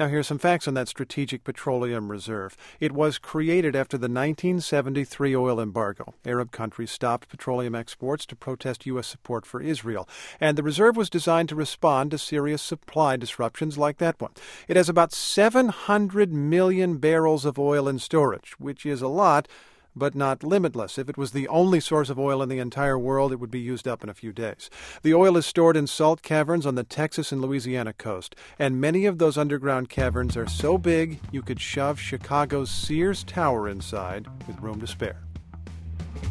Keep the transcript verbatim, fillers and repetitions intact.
Now, here's some facts on that Strategic Petroleum Reserve. It was created after the nineteen seventy-three oil embargo. Arab countries stopped petroleum exports to protest U S support for Israel. And the reserve was designed to respond to serious supply disruptions like that one. It has about seven hundred million barrels of oil in storage, which is a lot, but not limitless. If it was the only source of oil in the entire world, it would be used up in a few days. The oil is stored in salt caverns on the Texas and Louisiana coast, and many of those underground caverns are so big you could shove Chicago's Sears Tower inside with room to spare.